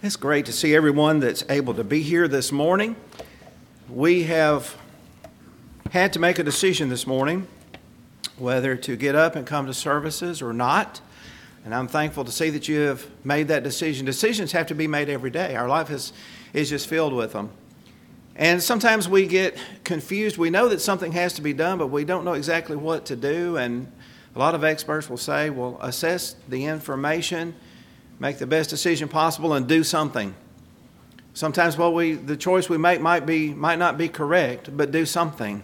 It's great to see everyone that's able to be here this morning. We have had to make a decision this morning whether to get up and come to services or not. And I'm thankful to see that you have made that decision. Decisions have to be made every day. Our life is just filled with them. And sometimes we get confused. We know that something has to be done, but we don't know exactly what to do. And a lot of experts will say, well, assess the information, make the best decision possible, and do something. Sometimes the choice we make might not be correct, but do something.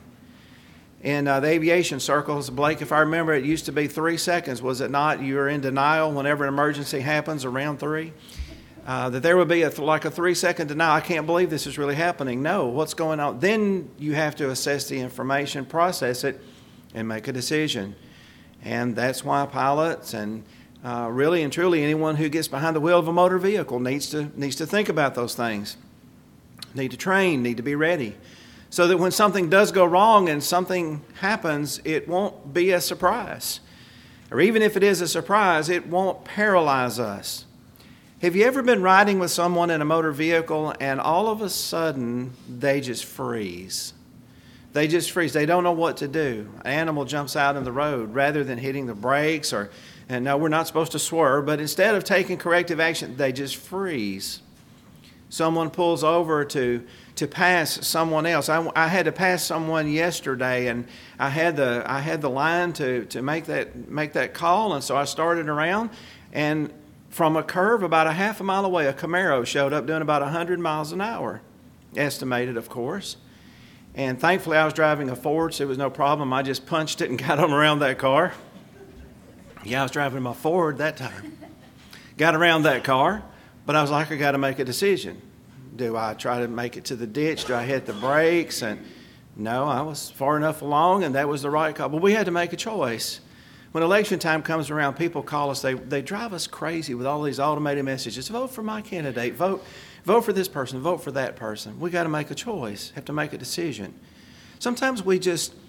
In the aviation circles, Blake, if I remember, it used to be 3 seconds, was it not? You were in denial whenever an emergency happens around 3. That there would be a 3-second denial. I can't believe this is really happening. No, what's going on? Then you have to assess the information, process it, and make a decision. And that's why pilots and really and truly anyone who gets behind the wheel of a motor vehicle needs to think about those things. Need to train, need to be ready. So that when something does go wrong and something happens, it won't be a surprise. Or even if it is a surprise, it won't paralyze us. Have you ever been riding with someone in a motor vehicle and all of a sudden they just freeze? They just freeze. They don't know what to do. An animal jumps out in the road rather than hitting the brakes and no, we're not supposed to swerve, but instead of taking corrective action, they just freeze. Someone pulls over to pass someone else. I had to pass someone yesterday, and I had the line to make that call, and so I started around, and from a curve about a half a mile away, a Camaro showed up doing about 100 miles an hour, estimated, of course. And thankfully, I was driving a Ford, so it was no problem. I just punched it and got them around that car. Yeah, I was driving my Ford that time. Got around that car, but I was like, I got to make a decision. Do I try to make it to the ditch? Do I hit the brakes? And no, I was far enough along, and that was the right call. But we had to make a choice. When election time comes around, people call us. They drive us crazy with all these automated messages. Vote for my candidate. Vote for this person. Vote for that person. We got to make a choice. Have to make a decision. Sometimes we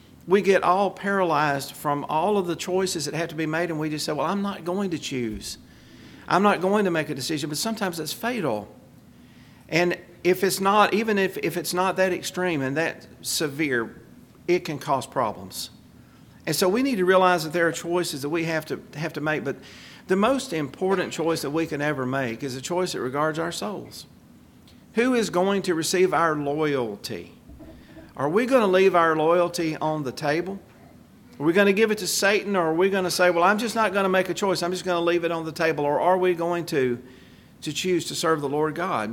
get all paralyzed from all of the choices that have to be made, and we just say, well, I'm not going to choose. I'm not going to make a decision, but sometimes it's fatal. And if it's not, even if it's not that extreme and that severe, it can cause problems. And so we need to realize that there are choices that we have to make, but the most important choice that we can ever make is a choice that regards our souls. Who is going to receive our loyalty? Are we going to leave our loyalty on the table? Are we going to give it to Satan, or are we going to say, well, I'm just not going to make a choice. I'm just going to leave it on the table. Or are we going to choose to serve the Lord God?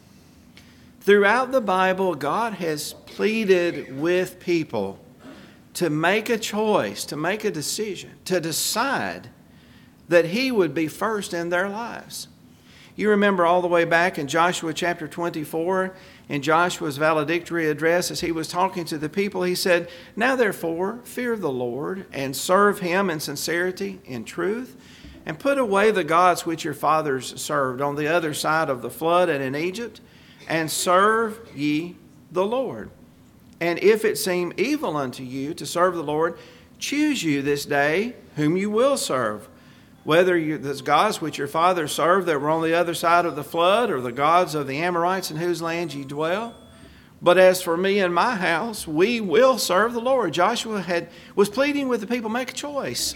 Throughout the Bible, God has pleaded with people to make a choice, to make a decision, to decide that He would be first in their lives. You remember all the way back in Joshua chapter 24, in Joshua's valedictory address, as he was talking to the people, he said, now therefore, fear the Lord and serve Him in sincerity, in truth, and put away the gods which your fathers served on the other side of the flood and in Egypt, and serve ye the Lord. And if it seem evil unto you to serve the Lord, choose you this day whom you will serve, whether the gods which your fathers served that were on the other side of the flood, or the gods of the Amorites in whose land ye dwell. But as for me and my house, we will serve the Lord. Joshua was pleading with the people, make a choice.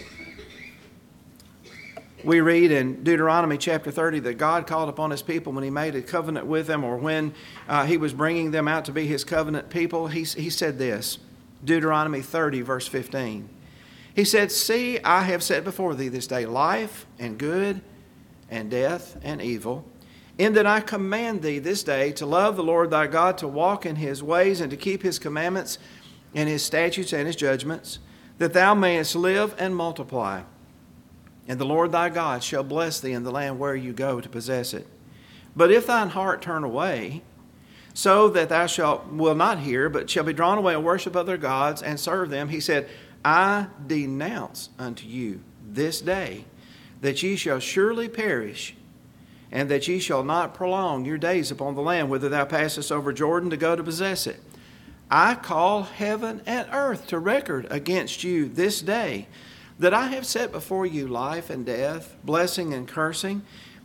We read in Deuteronomy chapter 30 that God called upon His people when He made a covenant with them, or when He was bringing them out to be His covenant people. He said this, Deuteronomy 30, verse 15. He said, see, I have set before thee this day life and good and death and evil, in that I command thee this day to love the Lord thy God, to walk in His ways, and to keep His commandments and His statutes and His judgments, that thou mayest live and multiply. And the Lord thy God shall bless thee in the land where you go to possess it. But if thine heart turn away, so that thou will not hear, but shall be drawn away and worship other gods and serve them, he said, I denounce unto you this day that ye shall surely perish, and that ye shall not prolong your days upon the land whither thou passest over Jordan to go to possess it. I call heaven and earth to record against you this day, that I have set before you life and death, blessing and cursing.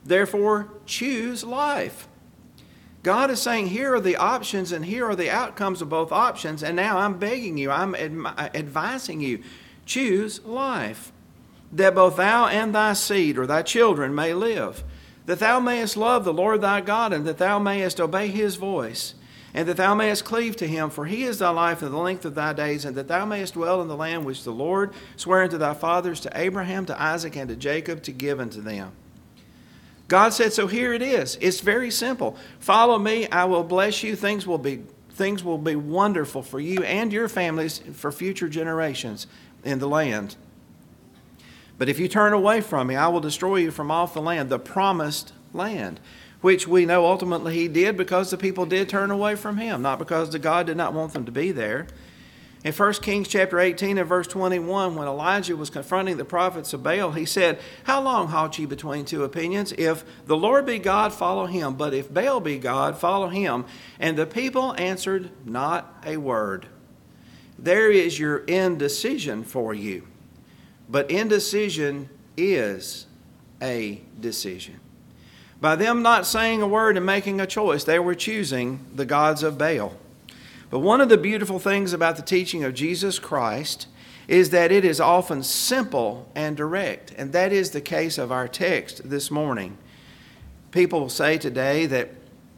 Therefore, choose life. God is saying, here are the options and here are the outcomes of both options. And now I'm begging you, I'm advising you, choose life, that both thou and thy seed or thy children may live, that thou mayest love the Lord thy God, and that thou mayest obey his voice, and that thou mayest cleave to him, for he is thy life and the length of thy days, and that thou mayest dwell in the land which the Lord sware unto thy fathers, to Abraham, to Isaac, and to Jacob, to give unto them. God said, so here it is. It's very simple. Follow me, I will bless you. Things will be wonderful for you and your families for future generations in the land. But if you turn away from me, I will destroy you from off the land, the promised land, which we know ultimately he did because the people did turn away from him, not because the God did not want them to be there. In 1 Kings chapter 18 and verse 21, when Elijah was confronting the prophets of Baal, he said, how long halt ye between two opinions? If the Lord be God, follow him. But if Baal be God, follow him. And the people answered not a word. There is your indecision for you. But indecision is a decision. By them not saying a word and making a choice, they were choosing the gods of Baal. But one of the beautiful things about the teaching of Jesus Christ is that it is often simple and direct. And that is the case of our text this morning. People say today that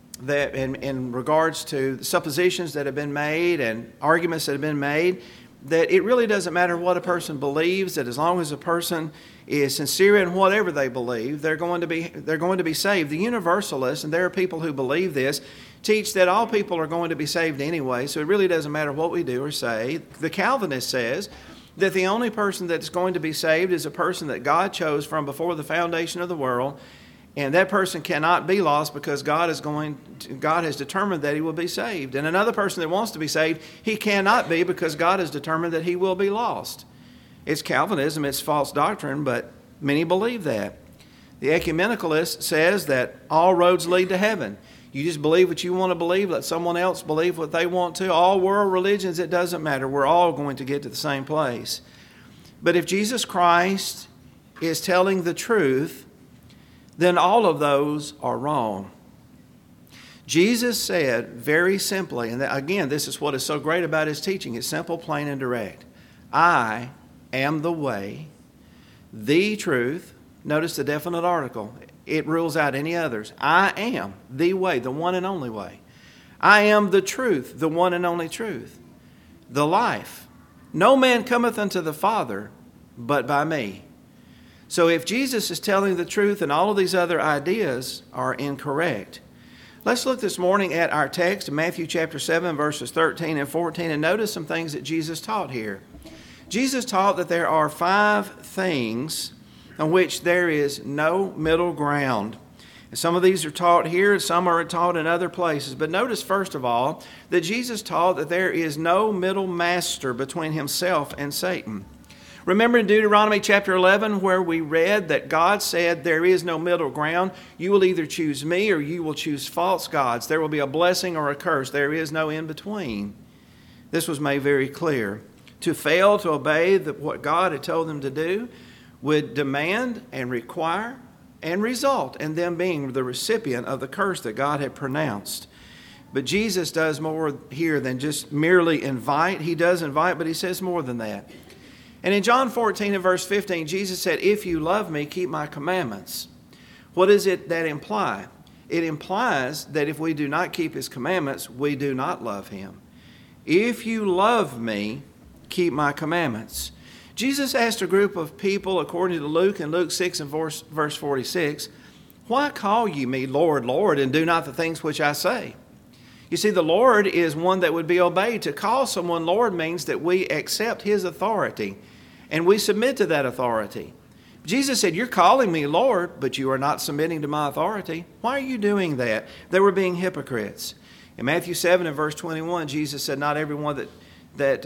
in regards to suppositions that have been made and arguments that have been made, that it really doesn't matter what a person believes, that as long as a person is sincere in whatever they believe, they're going to be saved. The Universalists, and there are people who believe this, teach that all people are going to be saved anyway, so it really doesn't matter what we do or say. The Calvinist says that the only person that's going to be saved is a person that God chose from before the foundation of the world, and that person cannot be lost because God has determined that he will be saved. And another person that wants to be saved, he cannot be because God has determined that he will be lost. It's Calvinism, it's false doctrine, but many believe that. The ecumenicalist says that all roads lead to heaven. You just believe what you want to believe, let someone else believe what they want to. All world religions, it doesn't matter. We're all going to get to the same place. But if Jesus Christ is telling the truth, then all of those are wrong. Jesus said very simply, and again, this is what is so great about his teaching. It's simple, plain, and direct. I am the way, the truth. Notice the definite article. It rules out any others. I am the way, the one and only way. I am the truth, the one and only truth. The life. No man cometh unto the Father but by me. So if Jesus is telling the truth and all of these other ideas are incorrect. Let's look this morning at our text, Matthew chapter 7, verses 13 and 14, and notice some things that Jesus taught here. Jesus taught that there are 5 things on which there is no middle ground. And some of these are taught here, some are taught in other places. But notice, first of all, that Jesus taught that there is no middle master between himself and Satan. Remember in Deuteronomy chapter 11 where we read that God said there is no middle ground. You will either choose me or you will choose false gods. There will be a blessing or a curse. There is no in between. This was made very clear. To fail to obey what God had told them to do would demand and require and result in them being the recipient of the curse that God had pronounced. But Jesus does more here than just merely invite. He does invite, but he says more than that. And in John 14 and verse 15, Jesus said, if you love me, keep my commandments. What does that imply? It implies that if we do not keep his commandments, we do not love him. If you love me, keep my commandments. Jesus asked a group of people, according to Luke, in Luke 6 and verse 46, why call ye me Lord, Lord, and do not the things which I say? You see, the Lord is one that would be obeyed. To call someone Lord means that we accept his authority and we submit to that authority. Jesus said, you're calling me Lord, but you are not submitting to my authority. Why are you doing that? They were being hypocrites. In Matthew 7 and verse 21, Jesus said, not everyone that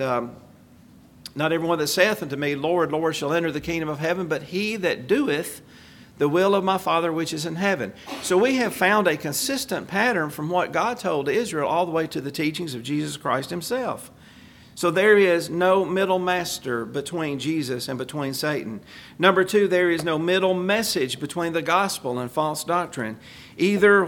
saith unto me, Lord, Lord, shall enter the kingdom of heaven, but he that doeth the will of my Father which is in heaven. So we have found a consistent pattern from what God told Israel all the way to the teachings of Jesus Christ himself. So there is no middle master between Jesus and between Satan. Number two, there is no middle message between the gospel and false doctrine. Either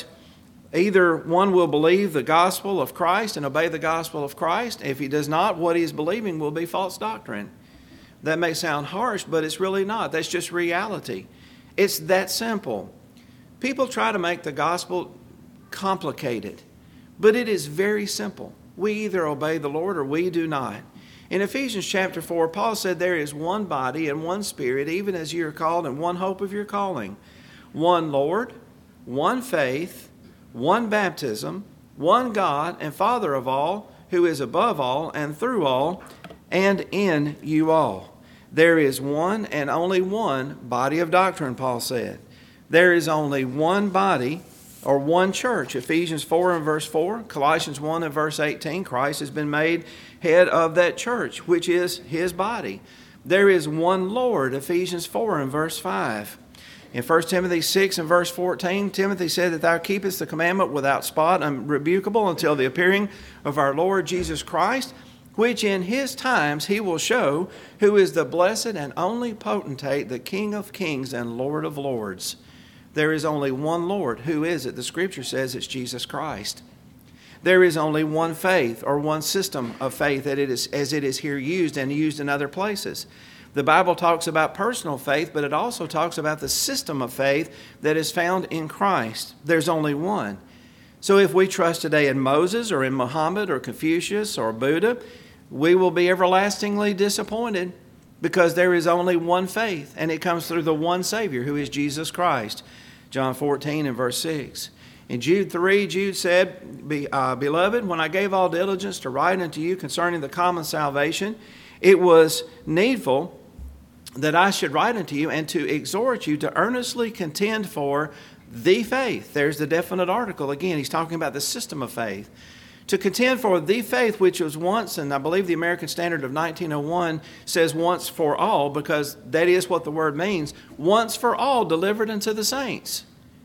one will believe the gospel of Christ and obey the gospel of Christ. If he does not, what he is believing will be false doctrine. That may sound harsh, but it's really not. That's just reality. It's that simple. People try to make the gospel complicated, but it is very simple. We either obey the Lord or we do not. In Ephesians chapter 4, Paul said there is one body and one Spirit, even as you are called, and one hope of your calling. One Lord, one faith, one baptism, one God and Father of all, who is above all and through all and in you all. There is one and only one body of doctrine, Paul said. There is only one body or one church. Ephesians 4 and verse 4, Colossians 1 and verse 18, Christ has been made head of that church, which is his body. There is one Lord, Ephesians 4 and verse 5. In 1 Timothy 6 and verse 14, Timothy said that thou keepest the commandment without spot, unrebukable, until the appearing of our Lord Jesus Christ, which in his times he will show who is the blessed and only potentate, the King of kings and Lord of lords. There is only one Lord. Who is it? The Scripture says it's Jesus Christ. There is only one faith or one system of faith as it is here used and used in other places. The Bible talks about personal faith, but it also talks about the system of faith that is found in Christ. There's only one. So if we trust today in Moses or in Muhammad or Confucius or Buddha, we will be everlastingly disappointed because there is only one faith, and it comes through the one Savior, who is Jesus Christ. John 14 and verse 6. In Jude 3, Jude said, Beloved, when I gave all diligence to write unto you concerning the common salvation, it was needful that I should write unto you and to exhort you to earnestly contend for the faith. There's the definite article. Again, he's talking about the system of faith. To contend for the faith which was once, and I believe the American Standard of 1901 says once for all, because that is what the word means, once for all delivered unto the saints.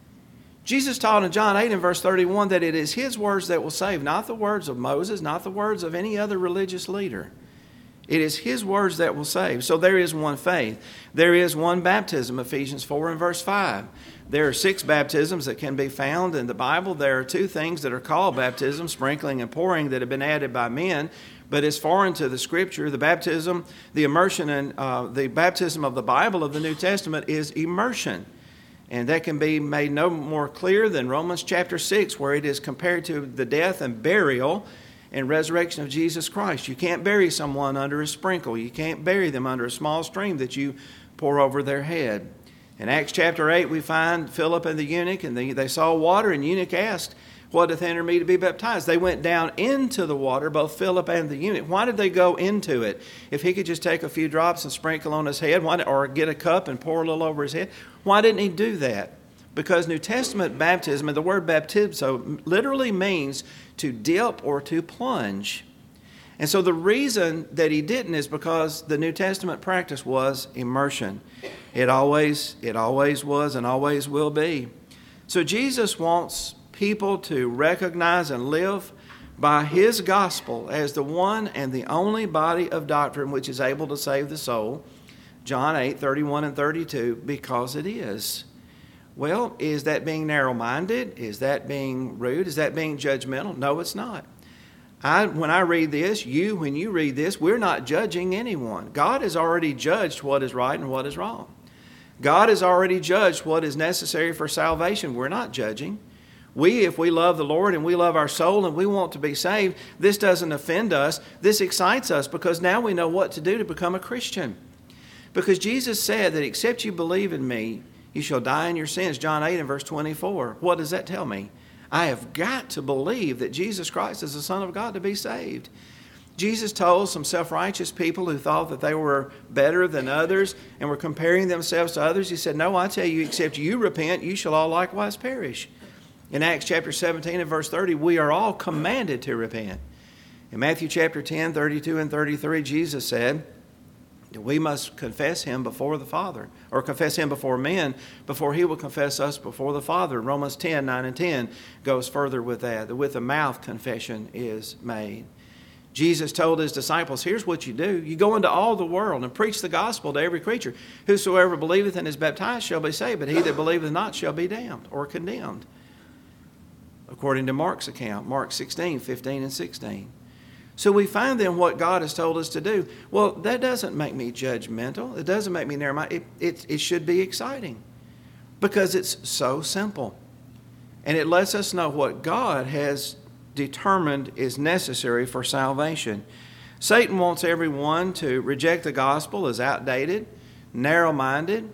Jesus taught in John 8 and verse 31 that it is his words that will save, not the words of Moses, not the words of any other religious leader. It is his words that will save. So there is one faith. There is one baptism, Ephesians 4 and verse 5. There are 6 baptisms that can be found in the Bible. There are 2 things that are called baptism, sprinkling and pouring, that have been added by men. But as foreign to the Scripture, the baptism, the immersion, and the baptism of the Bible of the New Testament is immersion. And that can be made no more clear than Romans chapter 6, where it is compared to the death and burial and resurrection of Jesus Christ. You can't bury someone under a sprinkle. You can't bury them under a small stream that you pour over their head. In Acts chapter 8, we find Philip and the eunuch, and they saw water, and the eunuch asked, What doth hinder me to be baptized? They went down into the water, both Philip and the eunuch. Why did they go into it? If he could just take a few drops and sprinkle on his head, or get a cup and pour a little over his head, why didn't he do that? Because New Testament baptism, and the word baptizo, literally means to dip or to plunge. And so the reason that he didn't is because the New Testament practice was immersion. It always was and always will be. So Jesus wants people to recognize and live by his gospel as the one and the only body of doctrine which is able to save the soul. John 8, 31 and 32, because it is. Well, is that being narrow-minded? Is that being rude? Is that being judgmental? No, it's not. When I read this, when you read this, we're not judging anyone. God has already judged what is right and what is wrong. God has already judged what is necessary for salvation. We're not judging. If we love the Lord and we love our soul and we want to be saved, this doesn't offend us. This excites us because now we know what to do to become a Christian. Because Jesus said that except you believe in me, you shall die in your sins. John 8 and verse 24. What does that tell me? I have got to believe that Jesus Christ is the Son of God to be saved. Jesus told some self-righteous people who thought that they were better than others and were comparing themselves to others. He said, no, I tell you, except you repent, you shall all likewise perish. In Acts chapter 17 and verse 30, we are all commanded to repent. In Matthew chapter 10, 32 and 33, Jesus said, we must confess him before the Father, or confess him before men, before he will confess us before the Father. Romans 10, 9 and 10 goes further with that. With the mouth confession is made. Jesus told his disciples, here's what you do. You go into all the world and preach the gospel to every creature. Whosoever believeth and is baptized shall be saved, but he that believeth not shall be damned or condemned. According to Mark's account, Mark 16, 15 and 16. So we find then what God has told us to do. Well, that doesn't make me judgmental. It doesn't make me narrow-minded. It should be exciting because it's so simple. And it lets us know what God has determined is necessary for salvation. Satan wants everyone to reject the gospel as outdated, narrow-minded,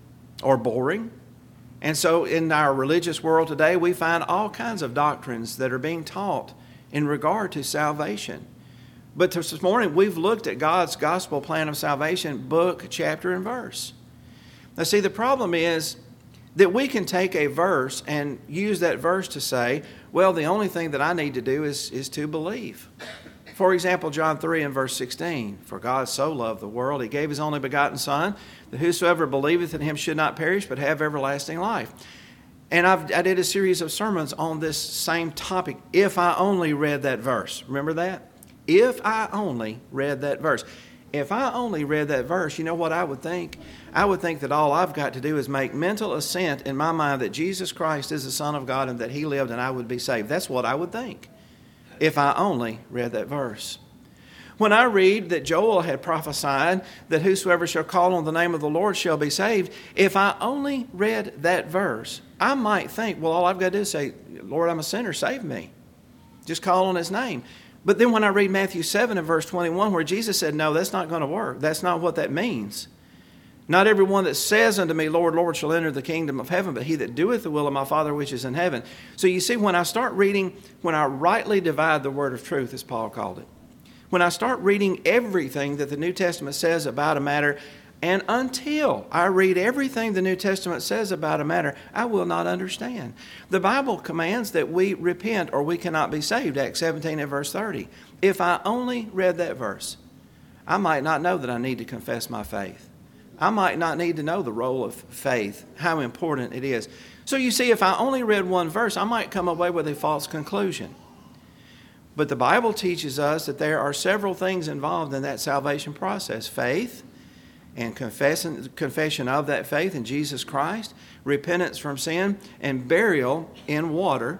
or boring. And so in our religious world today, we find all kinds of doctrines that are being taught in regard to salvation. But this morning, we've looked at God's gospel plan of salvation, book, chapter, and verse. Now see, the problem is that we can take a verse and use that verse to say, well, the only thing that I need to do is to believe. For example, John 3 and verse 16, for God so loved the world, he gave his only begotten Son, that whosoever believeth in him should not perish, but have everlasting life. And I did a series of sermons on this same topic, if I only read that verse. Remember that? If I only read that verse. If I only read that verse, you know what I would think? I would think that all I've got to do is make mental assent in my mind that Jesus Christ is the Son of God and that he lived and I would be saved. That's what I would think if I only read that verse. When I read that Joel had prophesied that whosoever shall call on the name of the Lord shall be saved, if I only read that verse, I might think, well, all I've got to do is say, Lord, I'm a sinner, save me. Just call on his name. But then when I read Matthew 7 and verse 21, where Jesus said, no, that's not going to work. That's not what that means. Not everyone that says unto me, Lord, Lord, shall enter the kingdom of heaven, but he that doeth the will of my Father which is in heaven. So you see, when I start reading, when I rightly divide the word of truth, as Paul called it, when I start reading everything that the New Testament says about a matter, and until I read everything the New Testament says about a matter, I will not understand. The Bible commands that we repent or we cannot be saved, Acts 17 and verse 30. If I only read that verse, I might not know that I need to confess my faith. I might not need to know the role of faith, how important it is. So you see, if I only read one verse, I might come away with a false conclusion. But the Bible teaches us that there are several things involved in that salvation process. Faith and confession of that faith in Jesus Christ, repentance from sin, and burial in water,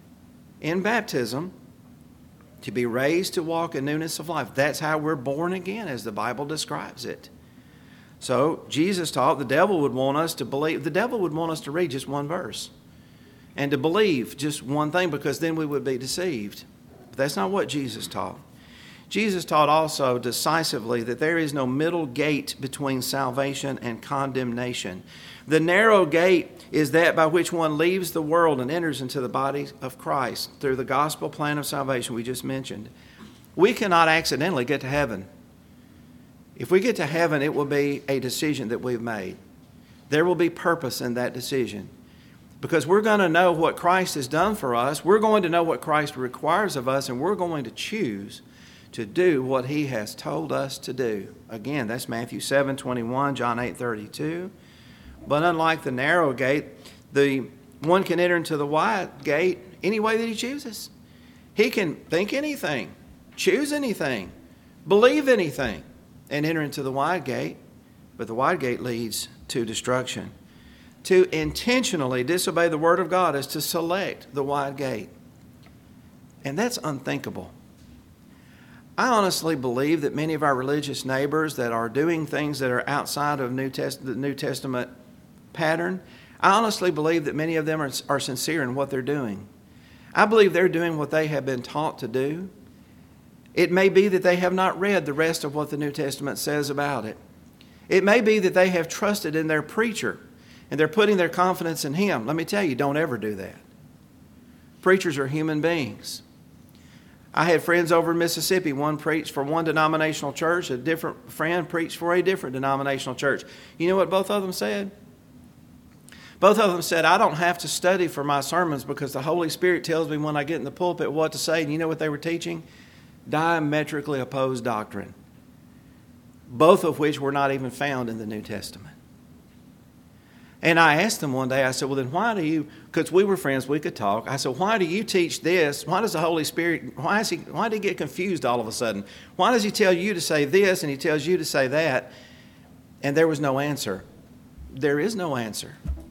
in baptism, to be raised to walk in newness of life. That's how we're born again, as the Bible describes it. So Jesus taught the devil would want us to believe. The devil would want us to read just one verse and to believe just one thing, because then we would be deceived. But that's not what Jesus taught. Jesus taught also decisively that there is no middle gate between salvation and condemnation. The narrow gate is that by which one leaves the world and enters into the body of Christ through the gospel plan of salvation we just mentioned. We cannot accidentally get to heaven. If we get to heaven, it will be a decision that we've made. There will be purpose in that decision, because we're going to know what Christ has done for us. We're going to know what Christ requires of us, and we're going to choose to do what he has told us to do. Again, that's Matthew 7:21, John 8:32. But unlike the narrow gate, the one can enter into the wide gate any way that he chooses. He can think anything, choose anything, believe anything, and enter into the wide gate. But the wide gate leads to destruction. To intentionally disobey the word of God is to select the wide gate. And that's unthinkable. I honestly believe that many of our religious neighbors that are doing things that are outside of the New Testament pattern, I honestly believe that many of them are sincere in what they're doing. I believe they're doing what they have been taught to do. It may be that they have not read the rest of what the New Testament says about it. It may be that they have trusted in their preacher and they're putting their confidence in him. Let me tell you, don't ever do that. Preachers are human beings. I had friends over in Mississippi. One preached for one denominational church. A different friend preached for a different denominational church. You know what both of them said? Both of them said, I don't have to study for my sermons because the Holy Spirit tells me when I get in the pulpit what to say. And you know what they were teaching? Diametrically opposed doctrine. Both of which were not even found in the New Testament. And I asked him one day, I said, well, then why do you, because we were friends, we could talk. I said, why do you teach this? Why does the Holy Spirit, why did he get confused all of a sudden? Why does he tell you to say this and he tells you to say that? And there was no answer. There is no answer.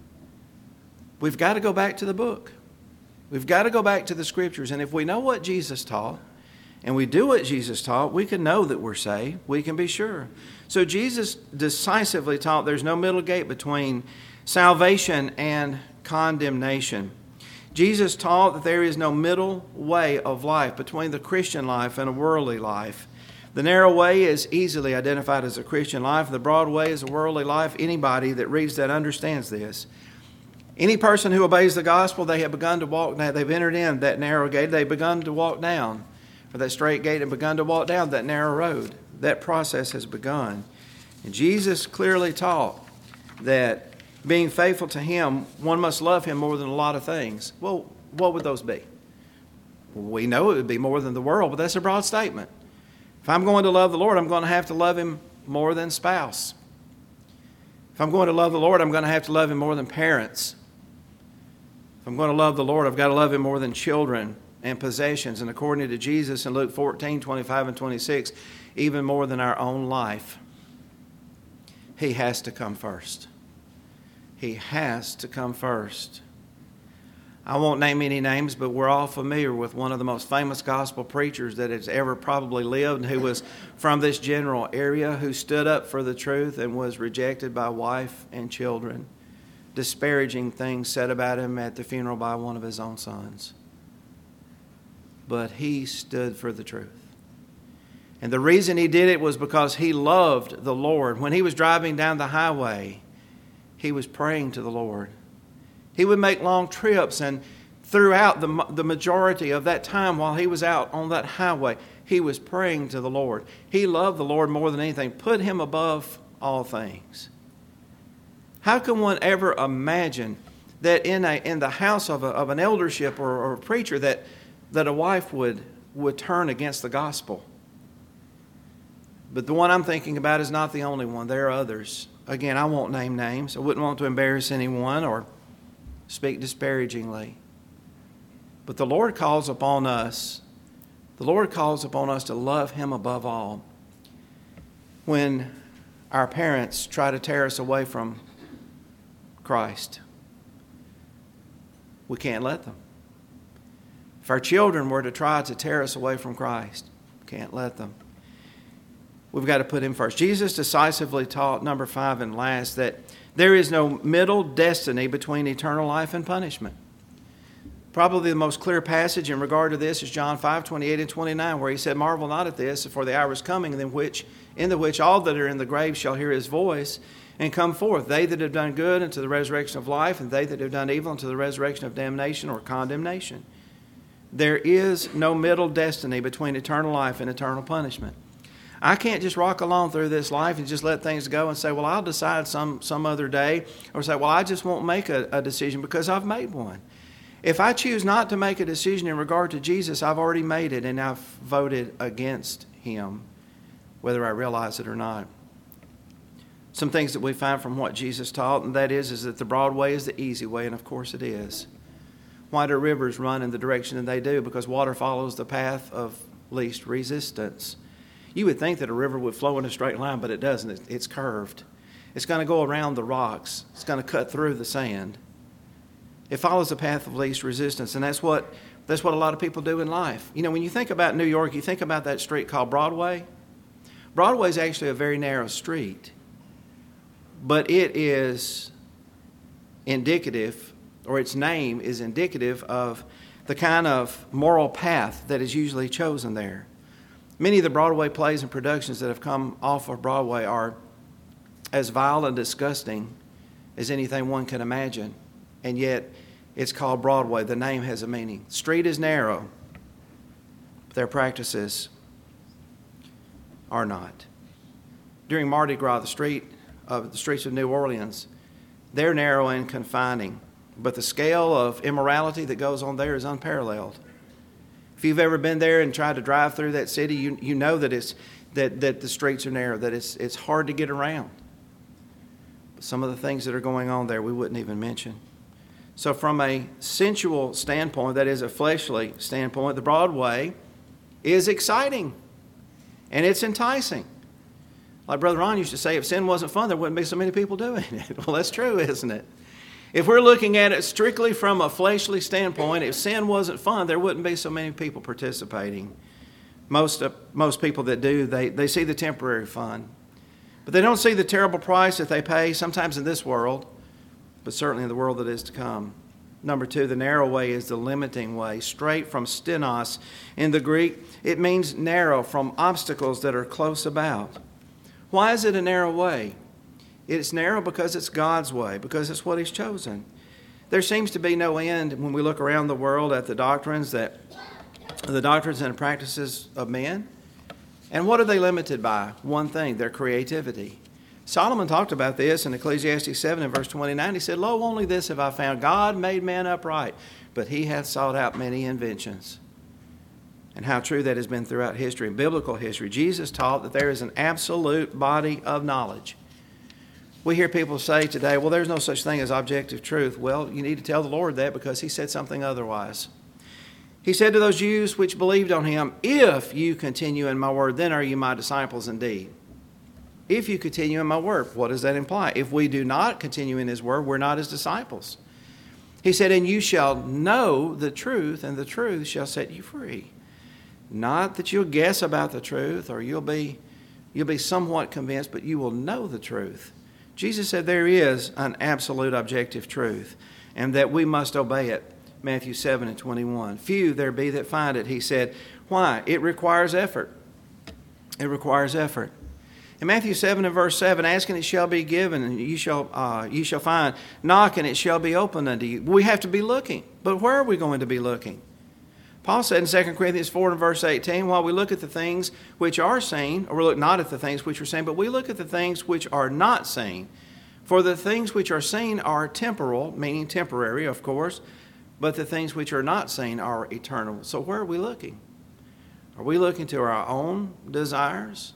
We've got to go back to the book. We've got to go back to the Scriptures. And if we know what Jesus taught, and we do what Jesus taught, we can know that we're saved. We can be sure. So Jesus decisively taught there's no middle gate between salvation and condemnation. Jesus taught that there is no middle way of life between the Christian life and a worldly life. The narrow way is easily identified as a Christian life. The broad way is a worldly life. Anybody that reads that understands this. Any person who obeys the gospel, they have begun to walk now. They've entered in that narrow gate. They've begun to walk down, or that straight gate, and begun to walk down that narrow road. That process has begun. And Jesus clearly taught that being faithful to Him, one must love Him more than a lot of things. Well, what would those be? We know it would be more than the world, but that's a broad statement. If I'm going to love the Lord, I'm going to have to love Him more than spouse. If I'm going to love the Lord, I'm going to have to love Him more than parents. If I'm going to love the Lord, I've got to love Him more than children and possessions. And according to Jesus in Luke 14, 25 and 26, even more than our own life. He has to come first. He has to come first. I won't name any names, but we're all familiar with one of the most famous gospel preachers that has ever probably lived, who was from this general area, who stood up for the truth and was rejected by wife and children. Disparaging things said about him at the funeral by one of his own sons. But he stood for the truth. And the reason he did it was because he loved the Lord. When he was driving down the highway, he was praying to the Lord. He would make long trips, and throughout the majority of that time while he was out on that highway, he was praying to the Lord. He loved the Lord more than anything, put Him above all things. How can one ever imagine that in the house of an eldership or a preacher that a wife would turn against the gospel? But the one I'm thinking about is not the only one. There are others. Again, I won't name names. I wouldn't want to embarrass anyone or speak disparagingly. But the Lord calls upon us. The Lord calls upon us to love Him above all. When our parents try to tear us away from Christ, we can't let them. If our children were to try to tear us away from Christ, can't let them. We've got to put Him first. Jesus decisively taught, number 5 and last, that there is no middle destiny between eternal life and punishment. Probably the most clear passage in regard to this is John 5, 28 and 29, where He said, "Marvel not at this, for the hour is coming in the which all that are in the grave shall hear His voice and come forth, they that have done good unto the resurrection of life, and they that have done evil unto the resurrection of damnation or condemnation." There is no middle destiny between eternal life and eternal punishment. I can't just rock along through this life and just let things go and say, well, I'll decide some other day, or say, well, I just won't make a decision because I've made one. If I choose not to make a decision in regard to Jesus, I've already made it, and I've voted against Him, whether I realize it or not. Some things that we find from what Jesus taught, and that is that the broad way is the easy way, and of course it is. Why do rivers run in the direction that they do? Because water follows the path of least resistance. You would think that a river would flow in a straight line, but it doesn't. It's curved. It's going to go around the rocks. It's going to cut through the sand. It follows the path of least resistance, and that's what a lot of people do in life. You know, when you think about New York, you think about that street called Broadway. Broadway is actually a very narrow street, but it is indicative, or its name is indicative of the kind of moral path that is usually chosen there. Many of the Broadway plays and productions that have come off of Broadway are as vile and disgusting as anything one can imagine. And yet, it's called Broadway. The name has a meaning. The street is narrow, but their practices are not. During Mardi Gras, the streets of New Orleans, they're narrow and confining. But the scale of immorality that goes on there is unparalleled. If you've ever been there and tried to drive through that city, you know that the streets are narrow, that it's hard to get around. some of the things that are going on there we wouldn't even mention. So from a sensual standpoint, that is a fleshly standpoint, the broad way is exciting and it's enticing. Like Brother Ron used to say, if sin wasn't fun, there wouldn't be so many people doing it. Well, that's true, isn't it? If we're looking at it strictly from a fleshly standpoint, if sin wasn't fun, there wouldn't be so many people participating. Most people that do, they see the temporary fun. But they don't see the terrible price that they pay, sometimes in this world, but certainly in the world that is to come. Number 2, the narrow way is the limiting way. Straight from stenos in the Greek, it means narrow, from obstacles that are close about. Why is it a narrow way? It's narrow because it's God's way, because it's what He's chosen. There seems to be no end when we look around the world at the doctrines and the practices of men. And what are they limited by? One thing, their creativity. Solomon talked about this in Ecclesiastes 7 and verse 29. He said, Lo, only this have I found. God made man upright, but he hath sought out many inventions. And how true that has been throughout history, biblical history. Jesus taught that there is an absolute body of knowledge. We hear people say today, well, there's no such thing as objective truth. Well, you need to tell the Lord that because He said something otherwise. He said to those Jews which believed on Him, if you continue in my word, then are you my disciples indeed. If you continue in my word, what does that imply? If we do not continue in His word, we're not His disciples. He said, and you shall know the truth, and the truth shall set you free. Not that you'll guess about the truth or you'll be somewhat convinced, but you will know the truth. Jesus said there is an absolute objective truth and that we must obey it. Matthew 7 and 21. Few there be that find it, He said. Why? It requires effort. It requires effort. In Matthew 7 and verse 7, ask and it shall be given, and you shall find. Knock and it shall be opened unto you. We have to be looking. But where are we going to be looking? Paul said in 2 Corinthians 4 and verse 18, while we look at the things which are seen, or we look not at the things which are seen, but we look at the things which are not seen. For the things which are seen are temporal, meaning temporary, of course, but the things which are not seen are eternal. So where are we looking? Are we looking to our own desires?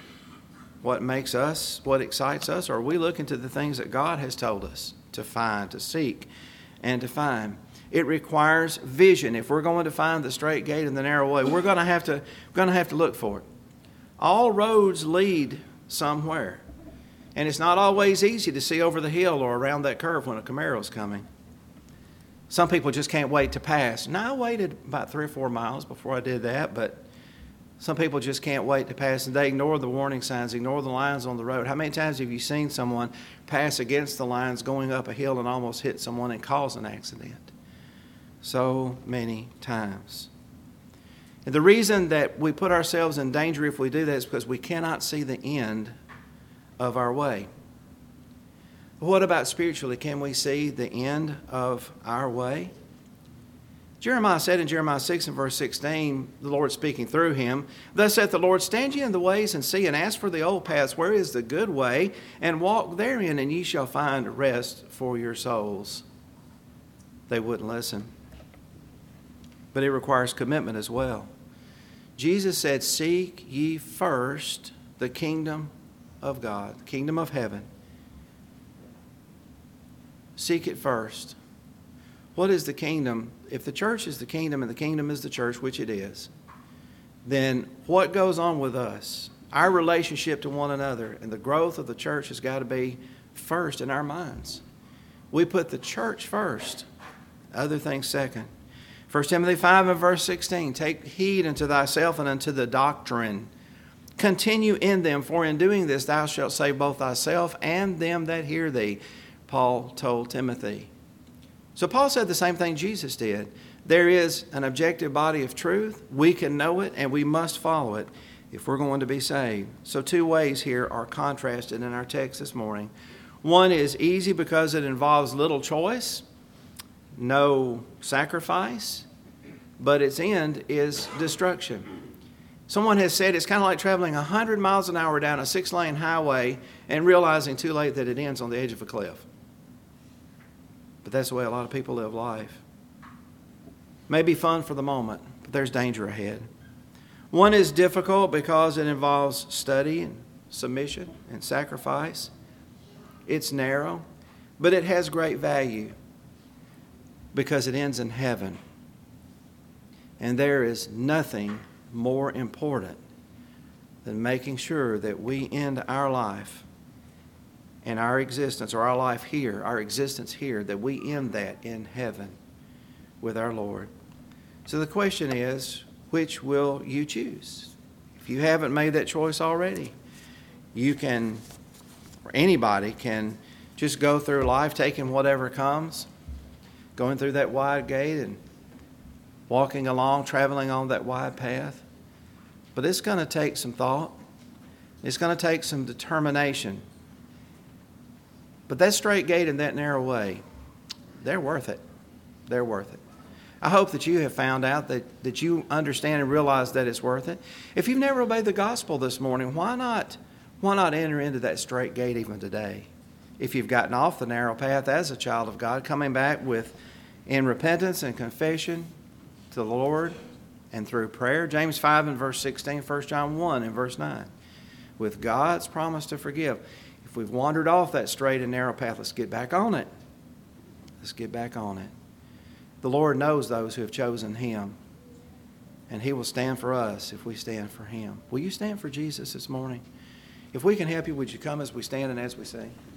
What makes us, what excites us? Or are we looking to the things that God has told us to find, to seek, and to find? It requires vision. If we're going to find the straight gate and the narrow way, we're going to have to look for it. All roads lead somewhere. And it's not always easy to see over the hill or around that curve when a Camaro's coming. Some people just can't wait to pass. Now, I waited about 3 or 4 miles before I did that, but some people just can't wait to pass, and they ignore the warning signs, ignore the lines on the road. How many times have you seen someone pass against the lines going up a hill and almost hit someone and cause an accident? So many times. And the reason that we put ourselves in danger if we do that is because we cannot see the end of our way. What about spiritually? Can we see the end of our way? Jeremiah said in Jeremiah 6 and verse 16, the Lord speaking through him, Thus saith the Lord, Stand ye in the ways and see, and ask for the old paths, where is the good way, and walk therein, and ye shall find rest for your souls. They wouldn't listen. But it requires commitment as well. Jesus said, Seek ye first the kingdom of God, the kingdom of heaven. Seek it first. What is the kingdom? If the church is the kingdom and the kingdom is the church, which it is, then what goes on with us? Our relationship to one another and the growth of the church has got to be first in our minds. We put the church first, other things second. 1 Timothy 5 and verse 16, Take heed unto thyself and unto the doctrine. Continue in them, for in doing this thou shalt save both thyself and them that hear thee, Paul told Timothy. So Paul said the same thing Jesus did. There is an objective body of truth. We can know it and we must follow it if we're going to be saved. So 2 ways here are contrasted in our text this morning. One is easy because it involves little choice, no sacrifice, but its end is destruction. Someone has said it's kind of like traveling 100 miles an hour down a 6-lane highway and realizing too late that it ends on the edge of a cliff. But that's the way a lot of people live life. May be fun for the moment, but there's danger ahead. One is difficult because it involves study and submission and sacrifice. It's narrow, but it has great value because it ends in heaven. And there is nothing more important than making sure that we end our life and our existence, or our life here, our existence here, that we end that in heaven with our Lord. So the question is, which will you choose? If you haven't made that choice already, you can, or anybody can, just go through life taking whatever comes, going through that wide gate and walking along, traveling on that wide path. But it's going to take some thought. It's going to take some determination. But that straight gate and that narrow way, they're worth it. They're worth it. I hope that you have found out that you understand and realize that it's worth it. If you've never obeyed the gospel this morning, why not enter into that straight gate even today? If you've gotten off the narrow path as a child of God, coming back in repentance and confession to the Lord and through prayer. James 5 and verse 16, 1 John 1 and verse 9. With God's promise to forgive. If we've wandered off that straight and narrow path, let's get back on it. Let's get back on it. The Lord knows those who have chosen Him, and He will stand for us if we stand for Him. Will you stand for Jesus this morning? If we can help you, would you come as we stand and as we sing?